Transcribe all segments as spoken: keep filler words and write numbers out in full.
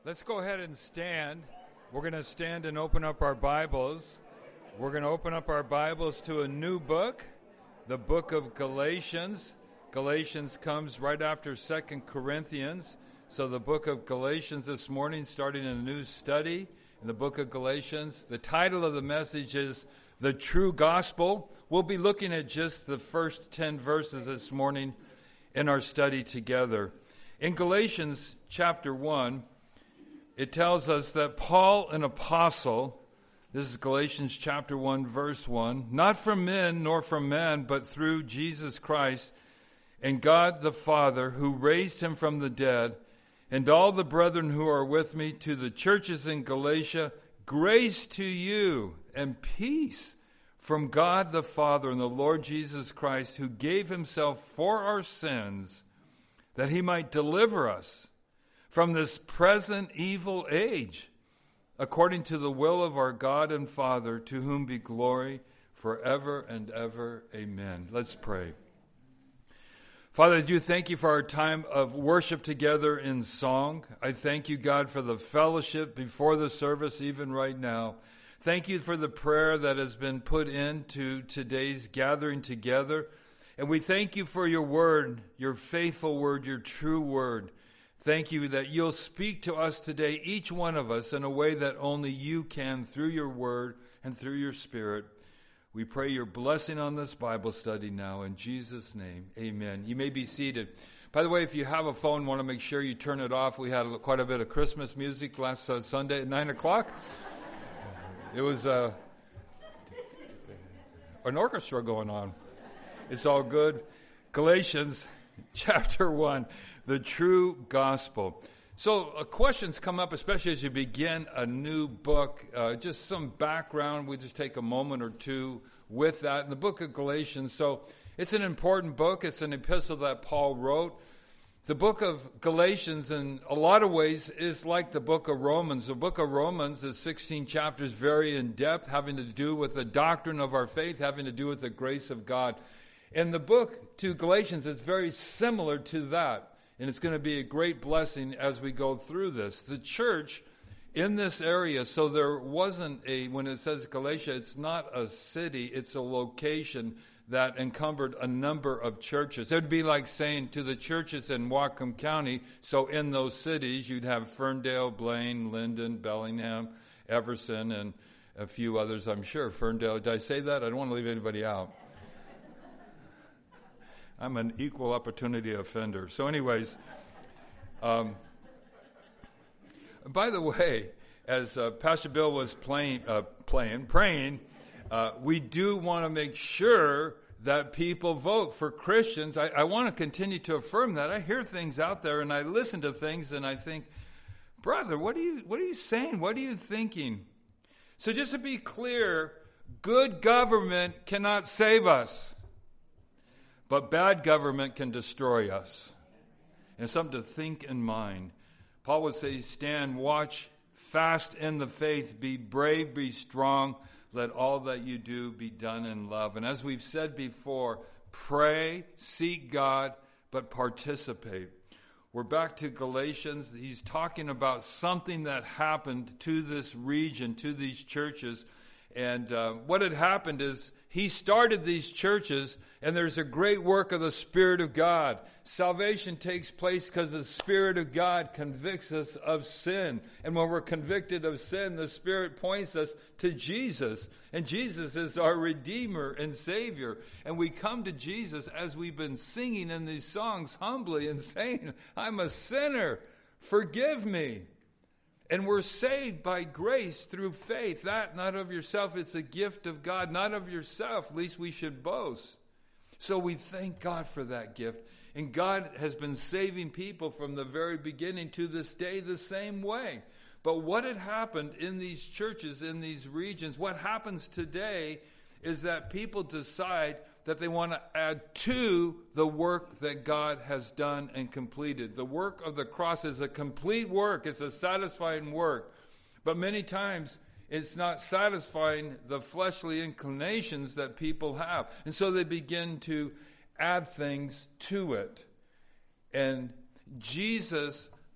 Let's go ahead and stand. We're going to stand and open up our Bibles. We're going to open up our Bibles to a new book, the book of Galatians. Galatians comes right after Second Corinthians. So the book of Galatians this morning, starting a new study in the book of Galatians. The title of the message is The True Gospel. We'll be looking at just the first ten verses this morning in our study together. In Galatians chapter one, it tells us that Paul, an apostle, this is Galatians chapter one, verse one, not from men nor from man, but through Jesus Christ and God the Father, who raised him from the dead, and all the brethren who are with me, to the churches in Galatia, grace to you and peace from God the Father and the Lord Jesus Christ, who gave himself for our sins, that he might deliver us from this present evil age, according to the will of our God and Father, to whom be glory forever and ever. Amen. Let's pray. Father, I do thank you for our time of worship together in song. I thank you, God, for the fellowship before the service, even right now. Thank you for the prayer that has been put into today's gathering together. And we thank you for your word, your faithful word, your true word. Thank you that you'll speak to us today, each one of us, in a way that only you can through your word and through your spirit. We pray your blessing on this Bible study now. In Jesus' name, amen. You may be seated. By the way, if you have a phone, want to make sure you turn it off. We had quite a bit of Christmas music last uh, Sunday at nine o'clock. It was uh, an orchestra going on. It's all good. Galatians chapter one. The true gospel. So uh, questions come up, especially as you begin a new book. Uh, just some background. We just take a moment or two with that in the book of Galatians. So it's an important book. It's an epistle that Paul wrote. The book of Galatians, in a lot of ways, is like the book of Romans. The book of Romans is sixteen chapters, very in depth, having to do with the doctrine of our faith, having to do with the grace of God. And the book to Galatians is very similar to that. And it's going to be a great blessing as we go through this. The church in this area, so there wasn't a, when it says Galatia, it's not a city, it's a location that encumbered a number of churches. It would be like saying to the churches in Whatcom County, so in those cities you'd have Ferndale, Blaine, Linden, Bellingham, Everson, and a few others, I'm sure. Ferndale, did I say that? I don't want to leave anybody out. I'm an equal opportunity offender. So anyways, um, by the way, as uh, Pastor Bill was playing, uh, playing praying, uh, we do want to make sure that people vote for Christians. I, I want to continue to affirm that. I hear things out there and I listen to things and I think, brother, what are you, what are you saying? What are you thinking? So just to be clear, good government cannot save us. But bad government can destroy us. And it's something to think in mind. Paul would say, stand, watch, fast in the faith, be brave, be strong. Let all that you do be done in love. And as we've said before, pray, seek God, but participate. We're back to Galatians. He's talking about something that happened to this region, to these churches. And uh, what had happened is he started these churches, and there's a great work of the Spirit of God. Salvation takes place because the Spirit of God convicts us of sin. And when we're convicted of sin, the Spirit points us to Jesus. And Jesus is our Redeemer and Savior. And we come to Jesus as we've been singing in these songs humbly and saying, I'm a sinner. Forgive me. And we're saved by grace through faith. That not of yourself, it's a gift of God, not of yourself, least we should boast. So we thank God for that gift. And God has been saving people from the very beginning to this day the same way. But what had happened in these churches, in these regions, what happens today is that people decide that they want to add to the work that God has done and completed. The work of the cross is a complete work. It's a satisfying work. But many times it's not satisfying the fleshly inclinations that people have. And so they begin to add things to it. And Jesus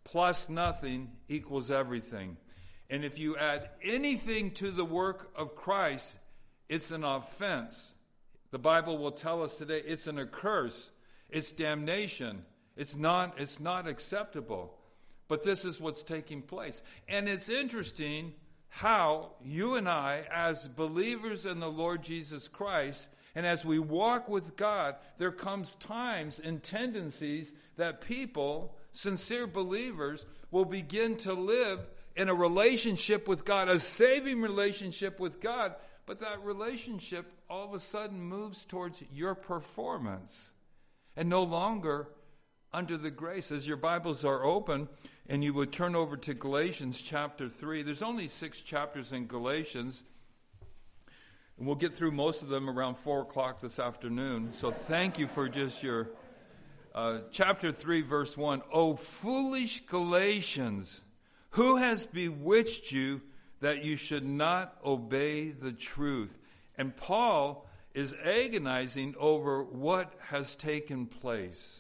plus nothing equals everything. And if you add anything to the work of Christ, it's an offense. The Bible will tell us today it's an curse. It's damnation. It's not, it's not acceptable. But this is what's taking place. And it's interesting how you and I, as believers in the Lord Jesus Christ, and as we walk with God, there comes times and tendencies that people, sincere believers, will begin to live in a relationship with God, a saving relationship with God, but that relationship all of a sudden moves towards your performance and no longer under the grace. As your Bibles are open and you would turn over to Galatians chapter three, there's only six chapters in Galatians, and we'll get through most of them around four o'clock this afternoon. So thank you for just your uh, chapter three, verse one. O foolish Galatians, who has bewitched you that you should not obey the truth? And Paul is agonizing over what has taken place.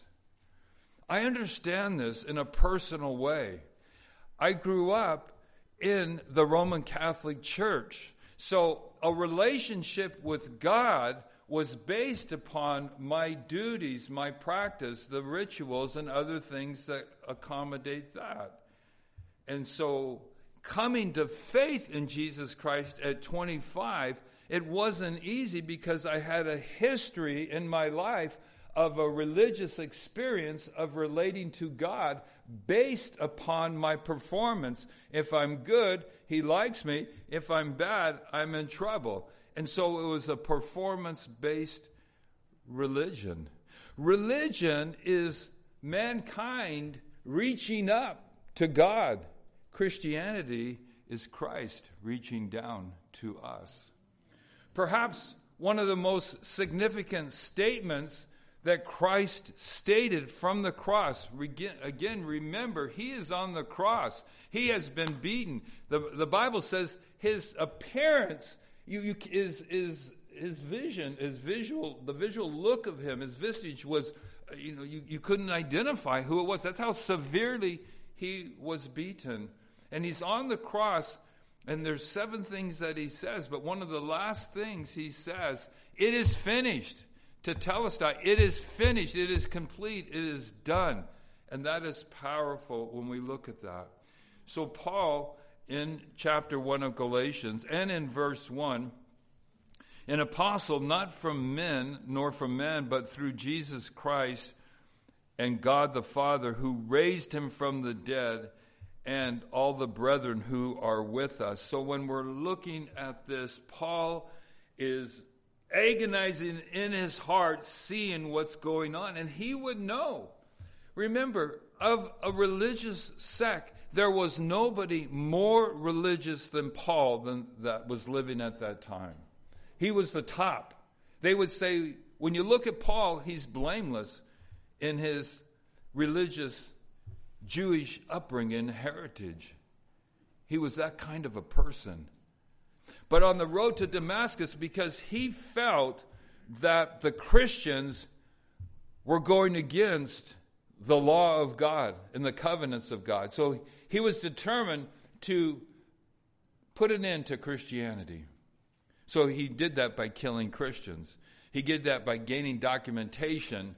I understand this in a personal way. I grew up in the Roman Catholic Church. So a relationship with God was based upon my duties, my practice, the rituals, and other things that accommodate that. And so coming to faith in Jesus Christ at twenty-five, it wasn't easy because I had a history in my life of a religious experience of relating to God based upon my performance. If I'm good, he likes me. If I'm bad, I'm in trouble. And so it was a performance-based religion. Religion is mankind reaching up to God. Christianity is Christ reaching down to us. Perhaps one of the most significant statements that Christ stated from the cross. Again, remember, he is on the cross. He has been beaten. The, the Bible says his appearance you, you, is, is his vision, his visual, the visual look of him, his visage was, you know, you, you couldn't identify who it was. That's how severely he was beaten. And he's on the cross, and there's seven things that he says, but one of the last things he says, it is finished. To tell us that it is finished, it is complete, it is done. And that is powerful when we look at that. So Paul, in chapter one of Galatians, and in verse one, an apostle not from men nor from men, but through Jesus Christ and God the Father, who raised him from the dead, and all the brethren who are with us. So when we're looking at this, Paul is agonizing in his heart, seeing what's going on, and he would know. Remember, of a religious sect, there was nobody more religious than Paul than that was living at that time. He was the top. They would say, when you look at Paul, he's blameless in his religious Jewish upbringing, heritage. He was that kind of a person. But on the road to Damascus, because he felt that the Christians were going against the law of God and the covenants of God. So he was determined to put an end to Christianity. So he did that by killing Christians. He did that by gaining documentation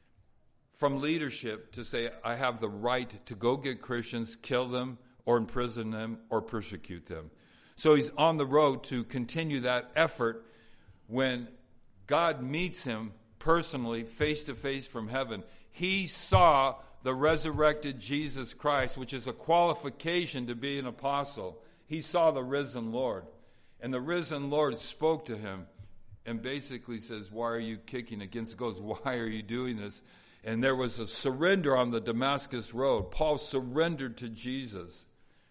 from leadership to say, I have the right to go get Christians, kill them, or imprison them, or persecute them. So he's on the road to continue that effort when God meets him personally, face to face from heaven. He saw the resurrected Jesus Christ, which is a qualification to be an apostle. He saw the risen Lord. And the risen Lord spoke to him and basically says, why are you kicking against goes? Why are you doing this? And there was a surrender on the Damascus road. Paul surrendered to Jesus.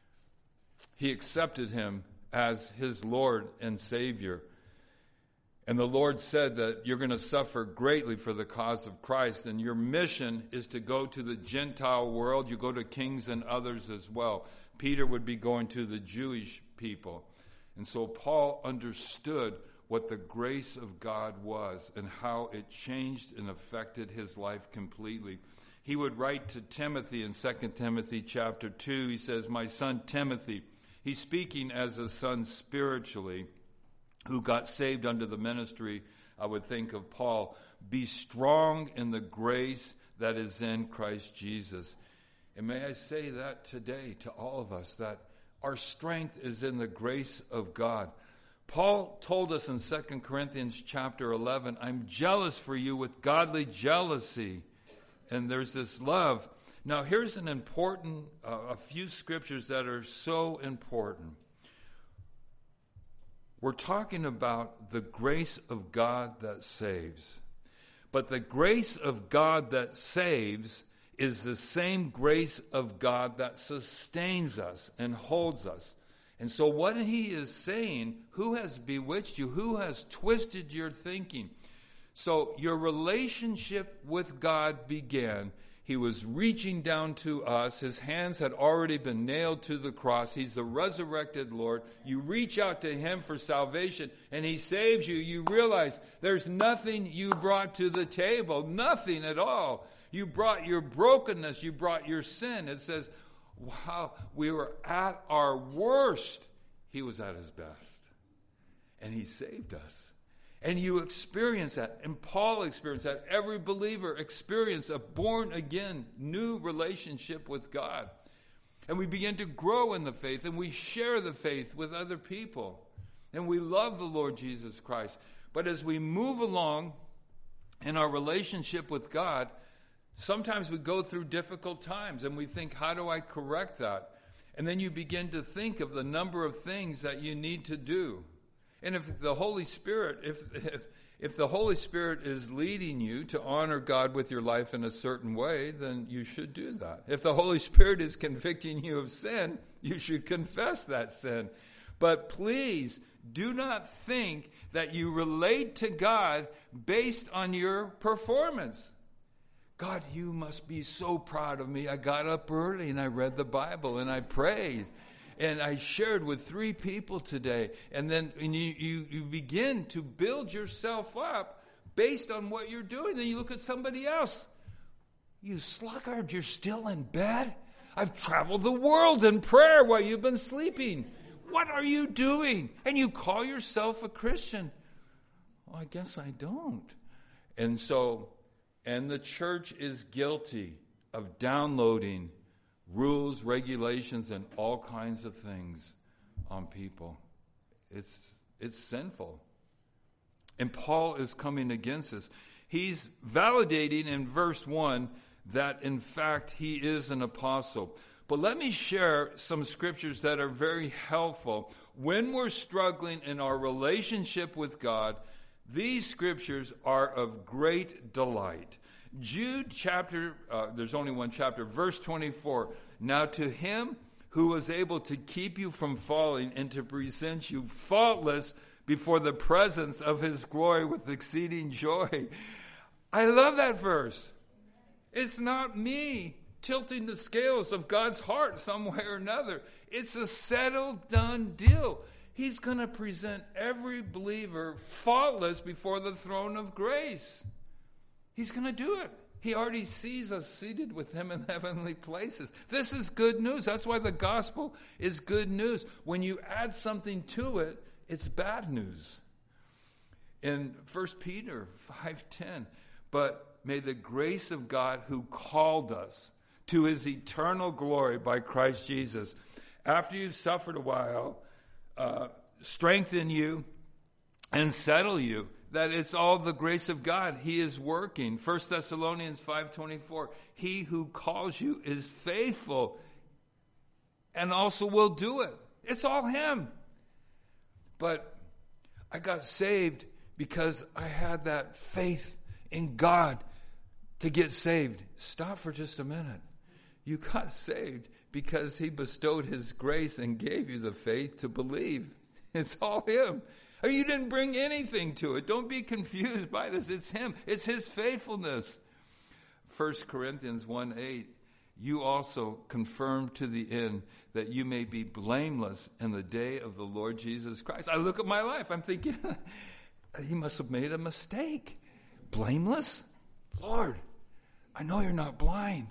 He accepted him as his Lord and Savior. And the Lord said that you're going to suffer greatly for the cause of Christ, and your mission is to go to the Gentile world. You go to kings and others as well. Peter would be going to the Jewish people. And so Paul understood what the grace of God was and how it changed and affected his life completely. he would write to Timothy in Second Timothy chapter two. He says, my son Timothy, he's speaking as a son spiritually who got saved under the ministry, I would think, of Paul. Be strong in the grace that is in Christ Jesus. And may I say that today to all of us, that our strength is in the grace of God. Paul told us in Second Corinthians chapter eleven, I'm jealous for you with godly jealousy. And there's this love. Now here's an important, uh, a few scriptures that are so important. We're talking about the grace of God that saves. But the grace of God that saves is the same grace of God that sustains us and holds us. And so what he is saying, who has bewitched you? Who has twisted your thinking? So your relationship with God began. He was reaching down to us. His hands had already been nailed to the cross. He's the resurrected Lord. You reach out to him for salvation, and he saves you. You realize there's nothing you brought to the table, nothing at all. You brought your brokenness. You brought your sin. It says, wow, we were at our worst. He was at his best, and he saved us. And you experience that. And Paul experienced that. Every believer experienced a born-again, new relationship with God. And we begin to grow in the faith, and we share the faith with other people. And we love the Lord Jesus Christ. But as we move along in our relationship with God, sometimes we go through difficult times, and we think, how do I correct that? And then you begin to think of the number of things that you need to do. And if the Holy Spirit, if, if if the Holy Spirit is leading you to honor God with your life in a certain way, then you should do that. If the Holy Spirit is convicting you of sin, you should confess that sin. But please do not think that you relate to God based on your performance. God, you must be so proud of me. I got up early and I read the Bible and I prayed. And I shared with three people today. And then and you, you, you begin to build yourself up based on what you're doing. Then you look at somebody else. You sluggard, you're still in bed? I've traveled the world in prayer while you've been sleeping. What are you doing? And you call yourself a Christian. Well, I guess I don't. And so, and the church is guilty of downloading rules, regulations, and all kinds of things on people. It's it's sinful. And Paul is coming against this. He's validating in verse one that, in fact, he is an apostle. But let me share some scriptures that are very helpful. When we're struggling in our relationship with God, these scriptures are of great delight. Jude chapter, uh, there's only one chapter, verse twenty-four. Now to him who was able to keep you from falling and to present you faultless before the presence of his glory with exceeding joy. I love that verse. It's not me tilting the scales of God's heart some way or another. It's a settled, done deal. He's going to present every believer faultless before the throne of grace. He's going to do it. He already sees us seated with him in heavenly places. This is good news. That's why the gospel is good news. When you add something to it, it's bad news. In First Peter five ten, but may the grace of God who called us to his eternal glory by Christ Jesus, after you've suffered a while, uh, strengthen you and settle you. That it's all the grace of God. He is working. First Thessalonians five twenty-four. He who calls you is faithful and also will do it. It's all him. But I got saved because I had that faith in God to get saved. Stop for just a minute. You got saved because he bestowed his grace and gave you the faith to believe. It's all him. You didn't bring anything to it. Don't be confused by this. It's him. It's his faithfulness. First Corinthians one eight, you also confirm to the end that you may be blameless in the day of the Lord Jesus Christ. I look at my life. I'm thinking, he must have made a mistake. Blameless? Lord, I know you're not blind.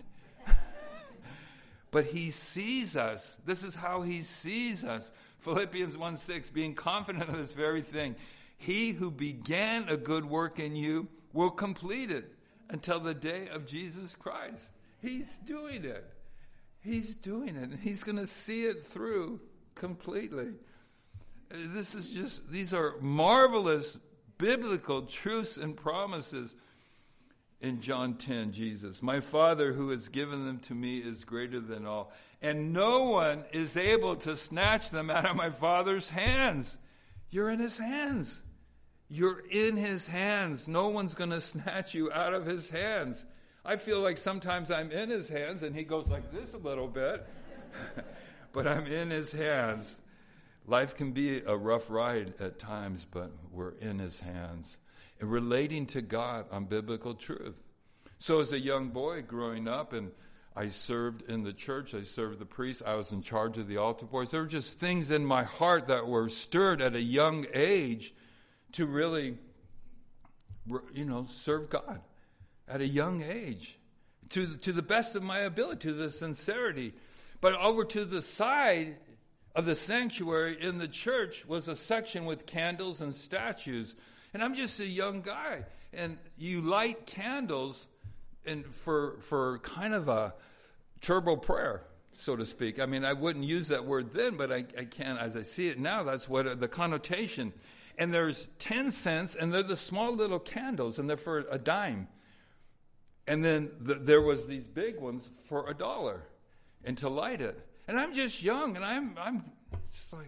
But he sees us. This is how he sees us. Philippians one six, being confident of this very thing. He who began a good work in you will complete it until the day of Jesus Christ. He's doing it. He's doing it. And he's going to see it through completely. This is just, these are marvelous biblical truths and promises. In John ten, Jesus, my Father who has given them to me is greater than all, and no one is able to snatch them out of my Father's hands. You're in his hands. You're in his hands. No one's going to snatch you out of his hands. I feel like sometimes I'm in his hands, and he goes like this a little bit, but I'm in his hands. Life can be a rough ride at times, but we're in his hands. And relating to God on biblical truth. So as a young boy growing up, and I served in the church, I served the priest, I was in charge of the altar boys. There were just things in my heart that were stirred at a young age to really, you know, serve God at a young age. To, to the best of my ability, to the sincerity. But over to the side of the sanctuary in the church was a section with candles and statues. And I'm just a young guy, and you light candles and for for kind of a turbo prayer, so to speak. I mean, I wouldn't use that word then, but I, I can, as I see it now, that's what the connotation. And there's ten cents, and they're the small little candles, and they're for a dime. And then the, there was these big ones for a dollar, and to light it. And I'm just young, and I'm I'm just like,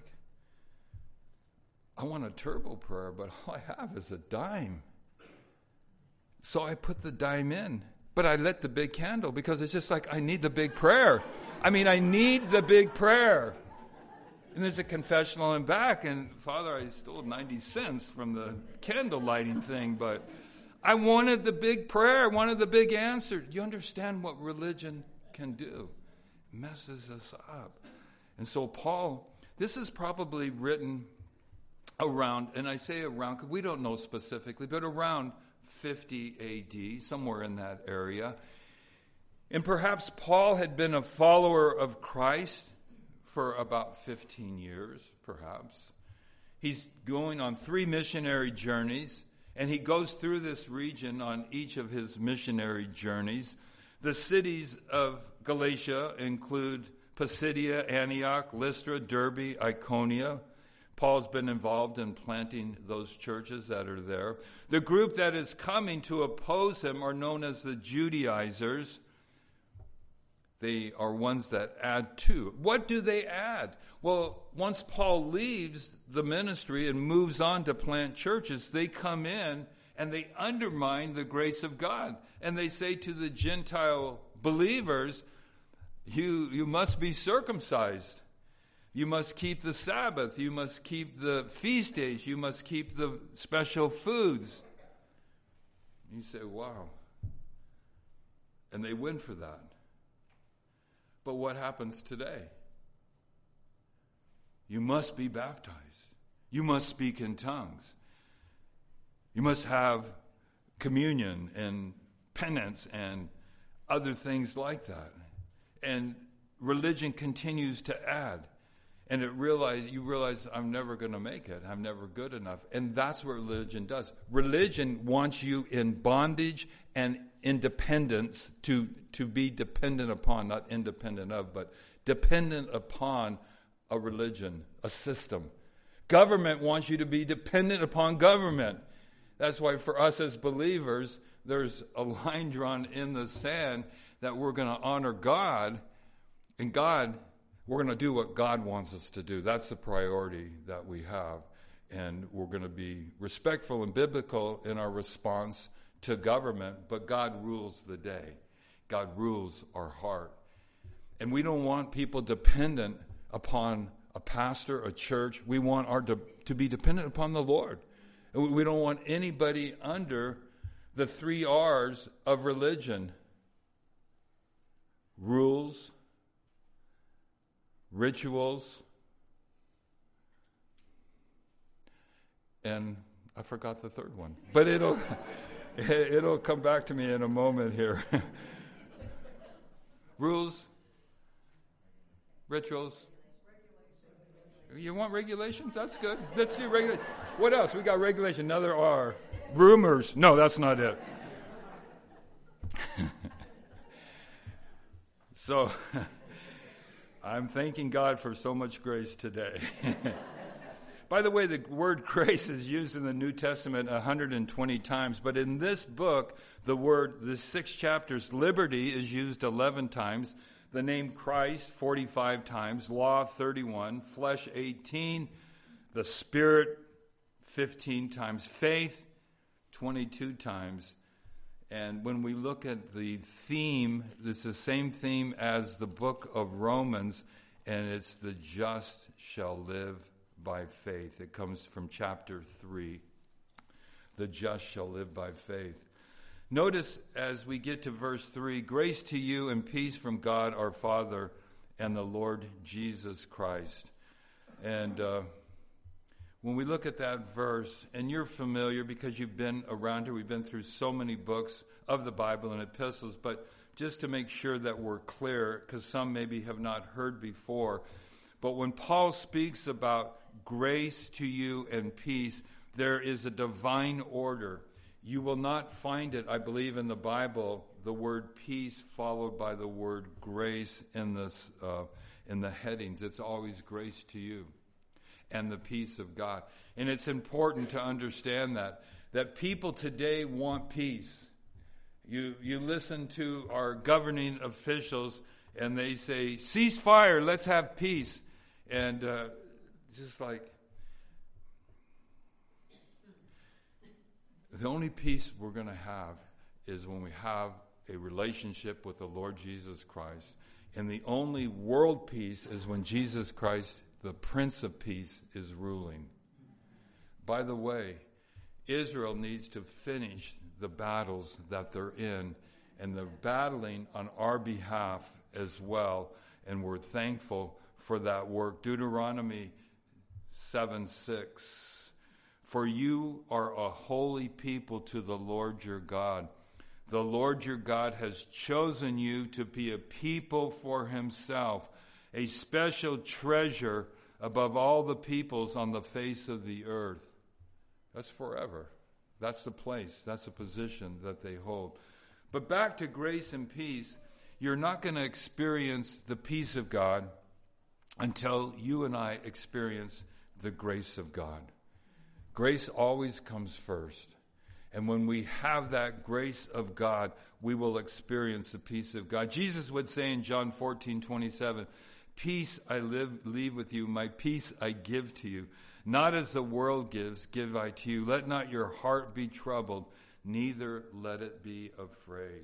I want a turbo prayer, but all I have is a dime. So I put the dime in, but I lit the big candle because it's just like, I need the big prayer. I mean, I need the big prayer. And there's a confessional in back, and Father, I stole ninety cents from the candle lighting thing, but I wanted the big prayer, I wanted the big answer. You understand what religion can do? It messes us up. And so Paul, this is probably written around, and I say around because we don't know specifically, but around fifty A D, somewhere in that area. And perhaps Paul had been a follower of Christ for about fifteen years, perhaps. He's going on three missionary journeys, and he goes through this region on each of his missionary journeys. The cities of Galatia include Pisidia, Antioch, Lystra, Derbe, Iconium. Paul's been involved in planting those churches that are there. The group that is coming to oppose him are known as the Judaizers. They are ones that add to. What do they add? Well, once Paul leaves the ministry and moves on to plant churches, they come in and they undermine the grace of God. And they say to the Gentile believers, you, you must be circumcised. You must keep the Sabbath. You must keep the feast days. You must keep the special foods. You say, wow. And they win for that. But what happens today? You must be baptized. You must speak in tongues. You must have communion and penance and other things like that. And religion continues to add. And it realize you realize I'm never going to make it. I'm never good enough. And that's what religion does. Religion wants you in bondage and independence to, to be dependent upon, not independent of, but dependent upon a religion, a system. Government wants you to be dependent upon government. That's why for us as believers, there's a line drawn in the sand that we're going to honor God, and God, we're going to do what God wants us to do. That's the priority that we have. And we're going to be respectful and biblical in our response to government, but God rules the day. God rules our heart. And we don't want people dependent upon a pastor, a church. We want our de- to be dependent upon the Lord. And we don't want anybody under the three R's of religion. Rules, rituals, and I forgot the third one. But it'll It'll come back to me in a moment here. Rules, rituals. You want regulations? That's good. Let's see regulation. What else? We got regulation. Another R. Rumors. No, that's not it. So, I'm thanking God for so much grace today. By the way, the word grace is used in the New Testament one hundred twenty times, but in this book, the word, the six chapters, liberty is used eleven times, the name Christ forty-five times, law thirty-one, flesh eighteen, the Spirit fifteen times, faith twenty-two times. And when we look at the theme, it's the same theme as the book of Romans, and it's the just shall live by faith. It comes from chapter three. The just shall live by faith. Notice as we get to verse three, grace to you and peace from God our Father and the Lord Jesus Christ. And uh, when we look at that verse, and you're familiar because you've been around here, we've been through so many books of the Bible and epistles, but just to make sure that we're clear, because some maybe have not heard before, but when Paul speaks about grace to you and peace, there is a divine order. You will not find it, I believe, in the Bible, the word peace followed by the word grace in this uh, in the headings. It's always grace to you and the peace of God. And it's important to understand that, that people today want peace. You you listen to our governing officials and they say, cease fire, let's have peace. And uh, just like, the only peace we're going to have is when we have a relationship with the Lord Jesus Christ. And the only world peace is when Jesus Christ, the Prince of Peace, is ruling. By the way, Israel needs to finish the battles that they're in, and they're battling on our behalf as well, and we're thankful for that work. Deuteronomy seven six. For you are a holy people to the Lord your God. The Lord your God has chosen you to be a people for himself, a special treasure above all the peoples on the face of the earth. That's forever. That's the place. That's the position that they hold. But back to grace and peace, you're not going to experience the peace of God until you and I experience the grace of God. Grace always comes first. And when we have that grace of God, we will experience the peace of God. Jesus would say in John fourteen twenty-seven, peace I live, leave with you, my peace I give to you. Not as the world gives, give I to you. Let not your heart be troubled, neither let it be afraid.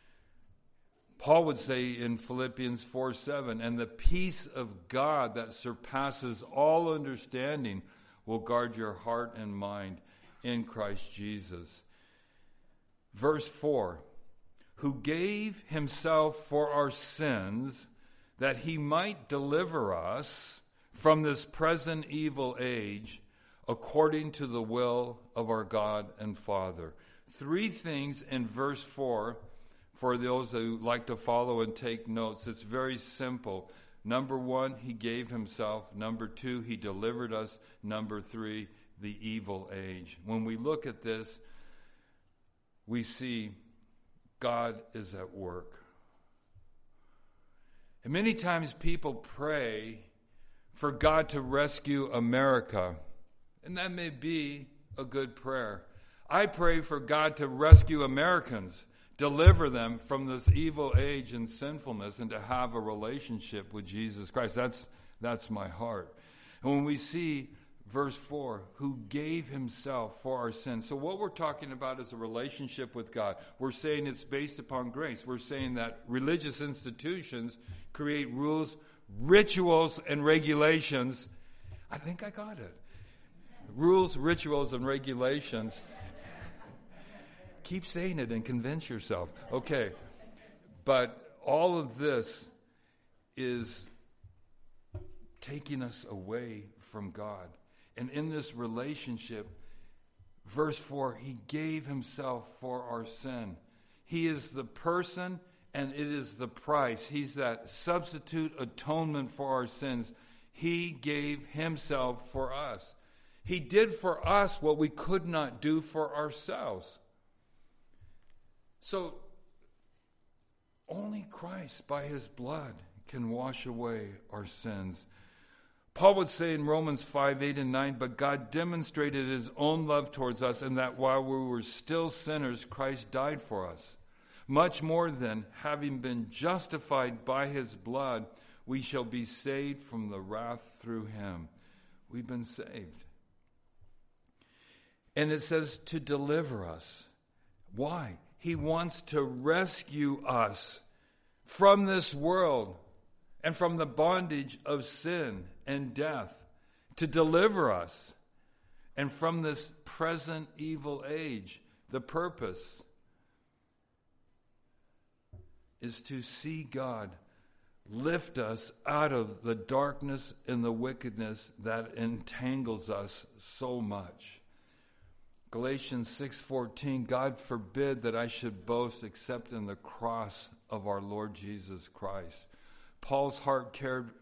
Paul would say in Philippians four seven, and the peace of God that surpasses all understanding will guard your heart and mind in Christ Jesus. Verse four, who gave himself for our sins that he might deliver us from this present evil age according to the will of our God and Father. Three things in verse four for those who like to follow and take notes. It's very simple. Number one, he gave himself. Number two, he delivered us. Number three, the evil age. When we look at this, we see God is at work. And many times people pray for God to rescue America. And that may be a good prayer. I pray for God to rescue Americans, deliver them from this evil age and sinfulness, and to have a relationship with Jesus Christ. That's, that's my heart. And when we see verse four, who gave himself for our sins. So what we're talking about is a relationship with God. We're saying it's based upon grace. We're saying that religious institutions create rules, rituals, and regulations. I think I got it. Rules, rituals, and regulations. Keep saying it and convince yourself. Okay. But all of this is taking us away from God. And in this relationship, Verse four, he gave himself for our sin. He is the person and it is the price. He's that substitute atonement for our sins. He gave himself for us. He did for us what we could not do for ourselves. So, only Christ, by his blood, can wash away our sins. Paul would say in Romans five, eight, and nine, but God demonstrated his own love towards us in that while we were still sinners, Christ died for us. Much more then, having been justified by his blood, we shall be saved from the wrath through him. We've been saved. And it says to deliver us. Why? He wants to rescue us from this world and from the bondage of sin and death, to deliver us, and from this present evil age. The purpose is to see God lift us out of the darkness and the wickedness that entangles us so much. Galatians six fourteen, God forbid that I should boast except in the cross of our Lord Jesus Christ. Paul's heart cared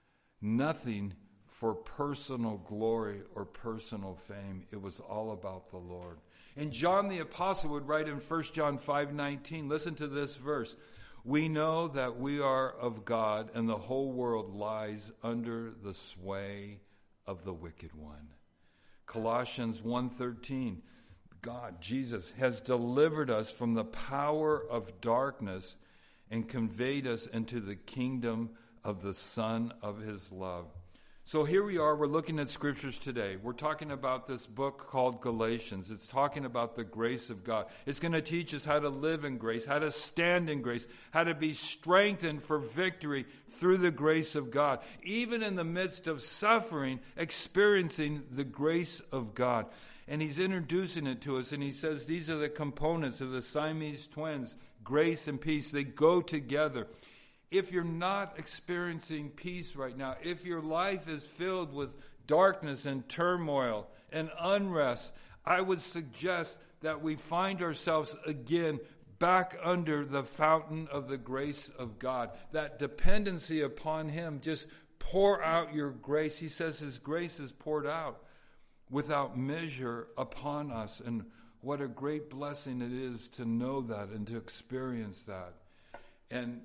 nothing for personal glory or personal fame. It was all about the Lord. And John the Apostle would write in First John five nineteen, listen to this verse. We know that we are of God, and the whole world lies under the sway of the wicked one. Colossians one thirteen, God, Jesus, has delivered us from the power of darkness and conveyed us into the kingdom of the Son of his love. So here we are, we're looking at scriptures today. We're talking about this book called Galatians. It's talking about the grace of God. It's going to teach us how to live in grace, how to stand in grace, how to be strengthened for victory through the grace of God. Even in the midst of suffering, experiencing the grace of God. And he's introducing it to us, and he says these are the components of the Siamese twins, grace and peace. They go together. If you're not experiencing peace right now, if your life is filled with darkness and turmoil and unrest, I would suggest that we find ourselves again back under the fountain of the grace of God. That dependency upon him, just pour out your grace. He says his grace is poured out without measure upon us. And what a great blessing it is to know that and to experience that. And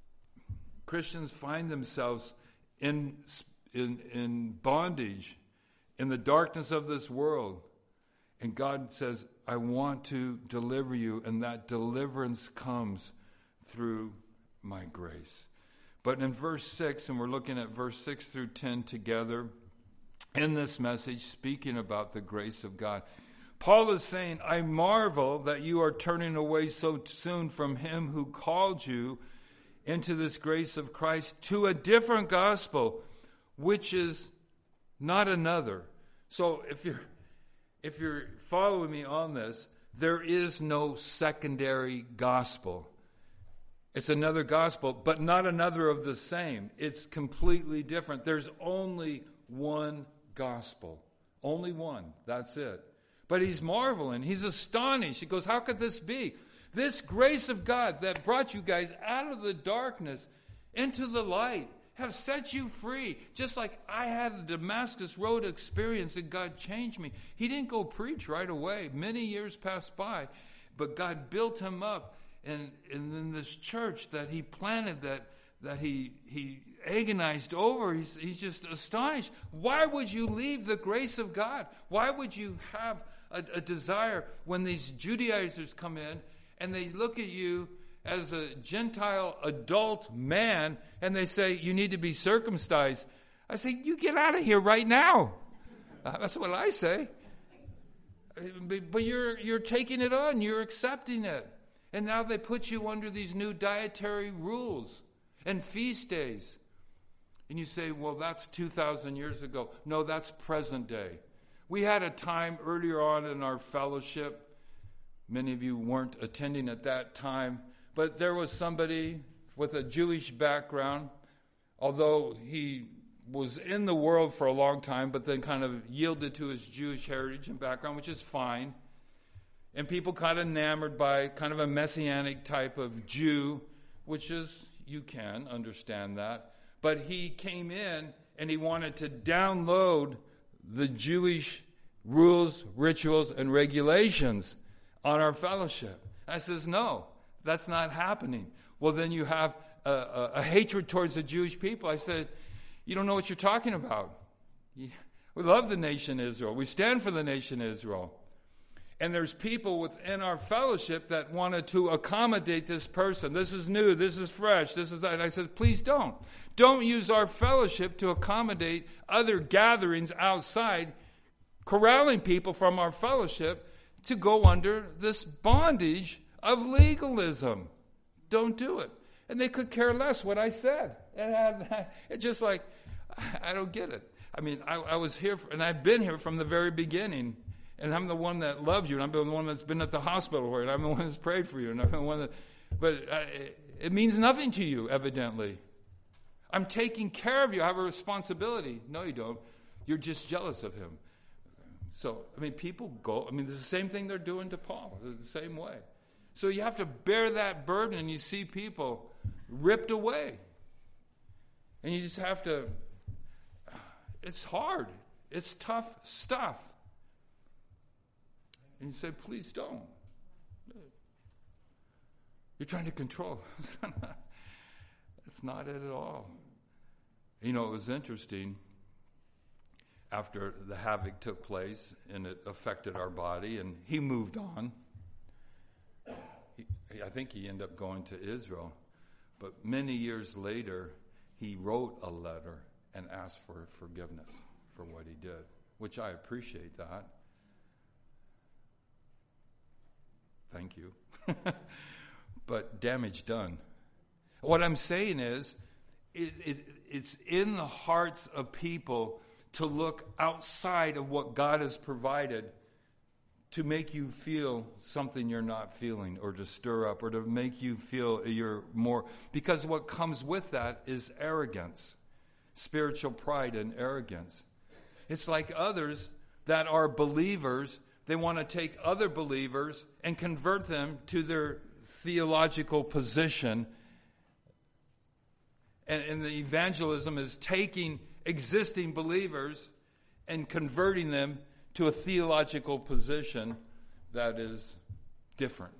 Christians find themselves in, in, in bondage, in the darkness of this world. And God says, I want to deliver you, and that deliverance comes through my grace. But in verse six, and we're looking at verse six through ten together, in this message, speaking about the grace of God, Paul is saying, I marvel that you are turning away so soon from him who called you into this grace of Christ to a different gospel, which is not another. So if you're if you're following me on this, there is no secondary gospel. It's another gospel, but not another of the same. It's completely different. There's only one gospel. Only one. That's it. But he's marveling. He's astonished. He goes, how could this be? This grace of God that brought you guys out of the darkness into the light have set you free. Just like I had a Damascus Road experience and God changed me. He didn't go preach right away. Many years passed by, but God built him up. And, and in this church that he planted, that that he he agonized over, he's, he's just astonished. Why would you leave the grace of God? Why would you have a, a desire when these Judaizers come in and they look at you as a Gentile adult man, and they say, you need to be circumcised? I say, you get out of here right now. Uh, that's what I say. But you're you're taking it on. You're accepting it. And now they put you under these new dietary rules and feast days. And you say, well, that's two thousand years ago. No, that's present day. We had a time earlier on in our fellowship. Many of you weren't attending at that time, but there was somebody with a Jewish background. Although he was in the world for a long time, but then kind of yielded to his Jewish heritage and background, which is fine. And people kind of enamored by kind of a messianic type of Jew, which is, you can understand that. But he came in and he wanted to download the Jewish rules, rituals, and regulations on our fellowship. I says, no, that's not happening. Well, then you have a, a, a hatred towards the Jewish people. I said, you don't know what you're talking about. We love the nation Israel. We stand for the nation Israel. And there's people within our fellowship that wanted to accommodate this person. This is new. This is fresh. This is that. And I said, please don't. Don't use our fellowship to accommodate other gatherings outside, corralling people from our fellowship to go under this bondage of legalism. Don't do it. And they could care less what I said. It had, it's just like, I don't get it. I mean, I, I was here, and I've been here from the very beginning. And I'm the one that loves you, and I'm the one that's been at the hospital for you, and I'm the one that's prayed for you, and I'm the one that, but uh, it means nothing to you, evidently. I'm taking care of you. I have a responsibility. No, you don't. You're just jealous of him. So, I mean, people go, I mean, it's the same thing they're doing to Paul. It's the same way. So you have to bear that burden, and you see people ripped away. And you just have to, it's hard. It's tough stuff. And you say, please don't. You're trying to control. It's not it at all. You know, it was interesting. After the havoc took place and it affected our body, and he moved on. He, I think he ended up going to Israel. But many years later, he wrote a letter and asked for forgiveness for what he did, which I appreciate that. Thank you. But damage done. What I'm saying is, it, it, it's in the hearts of people to look outside of what God has provided to make you feel something you're not feeling, or to stir up, or to make you feel you're more. Because what comes with that is arrogance, spiritual pride and arrogance. It's like others that are believers. They want to take other believers and convert them to their theological position. And, and the evangelism is taking existing believers and converting them to a theological position that is different.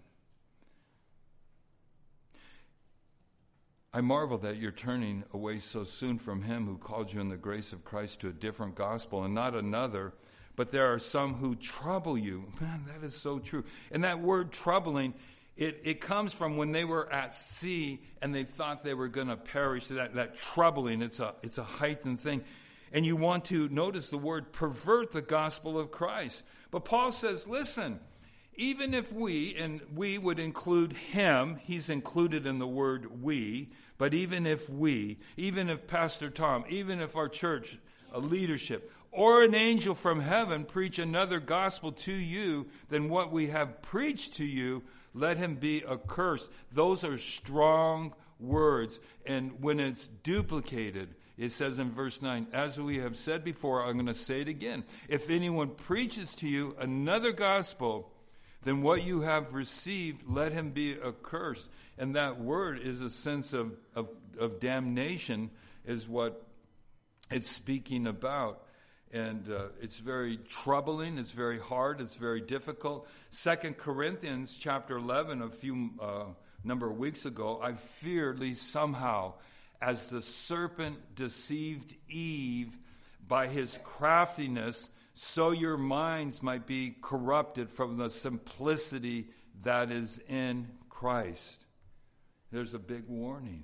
I marvel that you're turning away so soon from him who called you in the grace of Christ to a different gospel and not another. But there are some who trouble you. Man, that is so true. And that word troubling, it, it comes from when they were at sea and they thought they were going to perish. That, that troubling, it's a, it's a heightened thing. And you want to notice the word pervert the gospel of Christ. But Paul says, listen, even if we, and we would include him, he's included in the word we, but even if we, even if Pastor Tom, even if our church a leadership, or an angel from heaven preach another gospel to you than what we have preached to you, let him be accursed. Those are strong words. And when it's duplicated, it says in verse nine, as we have said before, I'm going to say it again. If anyone preaches to you another gospel than what you have received, let him be accursed. And that word is a sense of, of, of damnation, is what it's speaking about. And uh, it's very troubling, it's very hard, it's very difficult. Second Corinthians chapter eleven, a few uh, number of weeks ago, I feared lest somehow, as the serpent deceived Eve by his craftiness, so your minds might be corrupted from the simplicity that is in Christ. There's a big warning.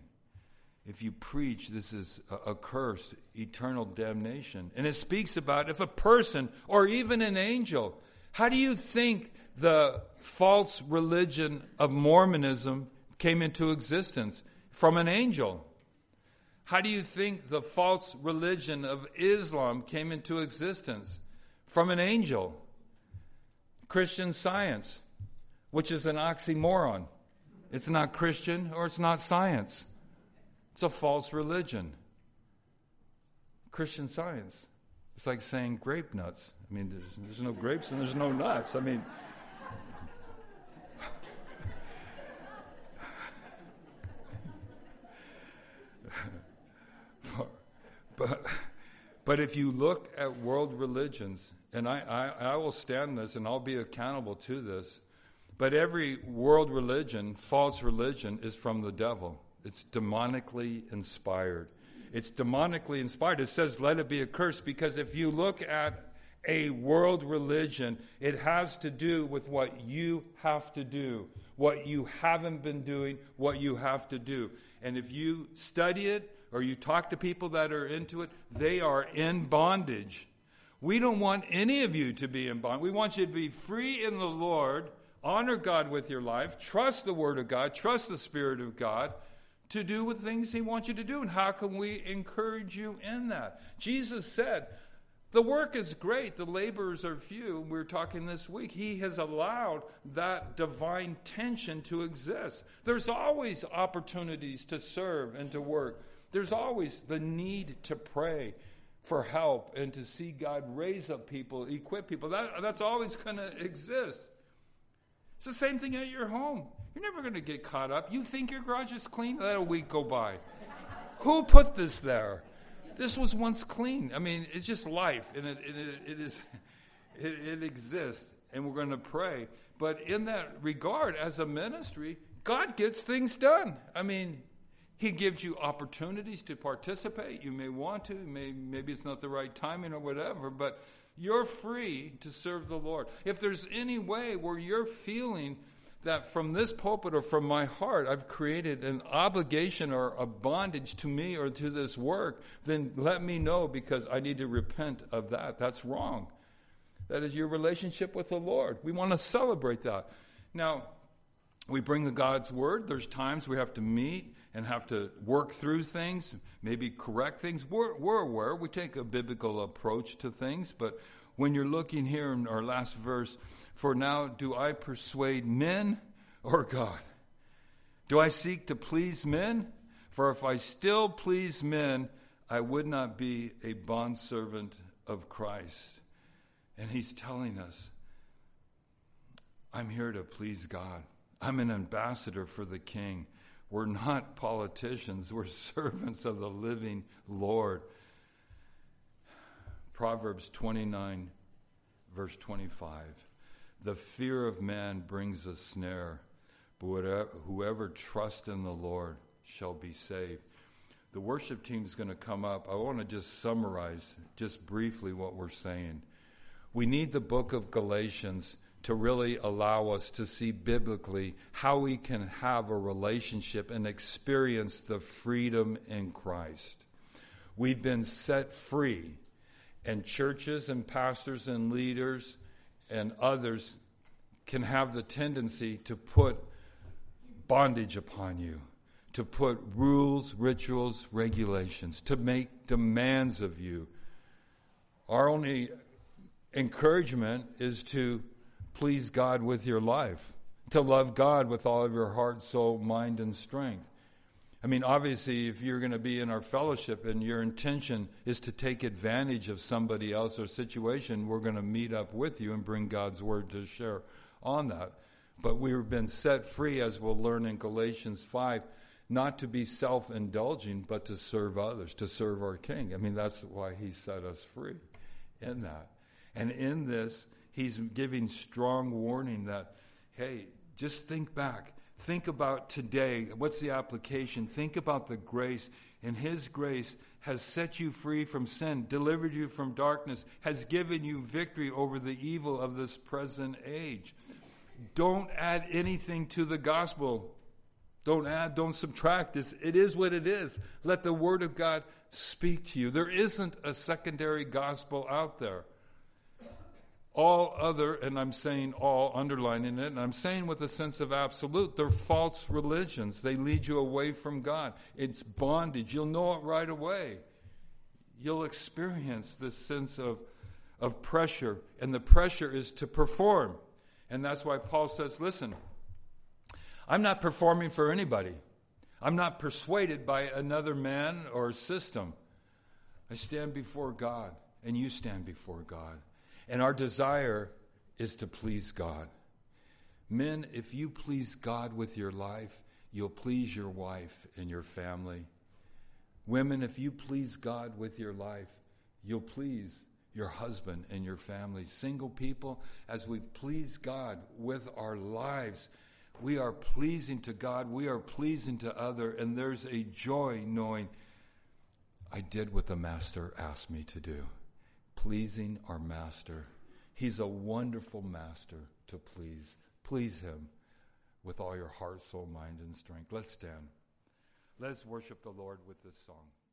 If you preach, this is a, a curse, eternal damnation. And it speaks about if a person or even an angel, how do you think the false religion of Mormonism came into existence? From an angel. How do you think the false religion of Islam came into existence? From an angel. Christian Science, which is an oxymoron. It's not Christian or it's not science. It's a false religion. Christian Science. It's like saying grape nuts. I mean, there's, there's no grapes and there's no nuts. I mean, but but if you look at world religions, and I, I, I will stand this and I'll be accountable to this, but every world religion, false religion, is from the devil. It's demonically inspired. It's demonically inspired. It says, let it be accursed, because if you look at a world religion, it has to do with what you have to do, what you haven't been doing, what you have to do. And if you study it or you talk to people that are into it, they are in bondage. We don't want any of you to be in bondage. We want you to be free in the Lord, honor God with your life, trust the Word of God, trust the Spirit of God, to do what things He wants you to do. And how can we encourage you in that? Jesus said, the work is great, the laborers are few. We were talking this week. He has allowed that divine tension to exist. There's always opportunities to serve and to work. There's always the need to pray for help and to see God raise up people, equip people. That, that's always going to exist. It's the same thing at your home. You're never going to get caught up. You think your garage is clean? Let a week go by. Who put this there? This was once clean. I mean, it's just life, and it, it, it is, it, it exists, and we're going to pray. But in that regard, as a ministry, God gets things done. I mean, He gives you opportunities to participate. You may want to. May, maybe it's not the right timing or whatever, but you're free to serve the Lord. If there's any way where you're feeling that from this pulpit or from my heart I've created an obligation or a bondage to me or to this work, then let me know, because I need to repent of that. That's wrong. That is your relationship with the Lord. We want to celebrate that. Now, we bring the God's Word. There's times we have to meet and have to work through things, maybe correct things. We're, we're aware. We take a biblical approach to things. But when you're looking here in our last verse, for now do I persuade men or God? Do I seek to please men? For if I still please men, I would not be a bondservant of Christ. And He's telling us, I'm here to please God. I'm an ambassador for the King. We're not politicians. We're servants of the living Lord. Proverbs twenty-nine, verse twenty-five. The fear of man brings a snare, but whatever, whoever trusts in the Lord shall be saved. The worship team is going to come up. I want to just summarize just briefly what we're saying. We need the book of Galatians to really allow us to see biblically how we can have a relationship and experience the freedom in Christ. We've been set free, and churches and pastors and leaders and others can have the tendency to put bondage upon you, to put rules, rituals, regulations, to make demands of you. Our only encouragement is to please God with your life, to love God with all of your heart, soul, mind, and strength. I mean, obviously, if you're going to be in our fellowship and your intention is to take advantage of somebody else or situation, we're going to meet up with you and bring God's word to share on that. But we've been set free, as we'll learn in Galatians five, not to be self-indulging, but to serve others, to serve our King. I mean, that's why He set us free in that. And in this, He's giving strong warning that, hey, just think back. Think about today. What's the application? Think about the grace. And His grace has set you free from sin, delivered you from darkness, has given you victory over the evil of this present age. Don't add anything to the gospel. Don't add, don't subtract. This, it is what it is. Let the Word of God speak to you. There isn't a secondary gospel out there. All other, and I'm saying all, underlining it, and I'm saying with a sense of absolute, they're false religions. They lead you away from God. It's bondage. You'll know it right away. You'll experience this sense of, of pressure, and the pressure is to perform. And that's why Paul says, listen, I'm not performing for anybody. I'm not persuaded by another man or system. I stand before God, and you stand before God. And our desire is to please God. Men, if you please God with your life, you'll please your wife and your family. Women, if you please God with your life, you'll please your husband and your family. Single people, as we please God with our lives, we are pleasing to God, we are pleasing to others, and there's a joy knowing I did what the Master asked me to do. Pleasing our Master. He's a wonderful Master to please. Please him with all your heart, soul, mind, and strength. Let's stand. Let's worship the Lord with this song.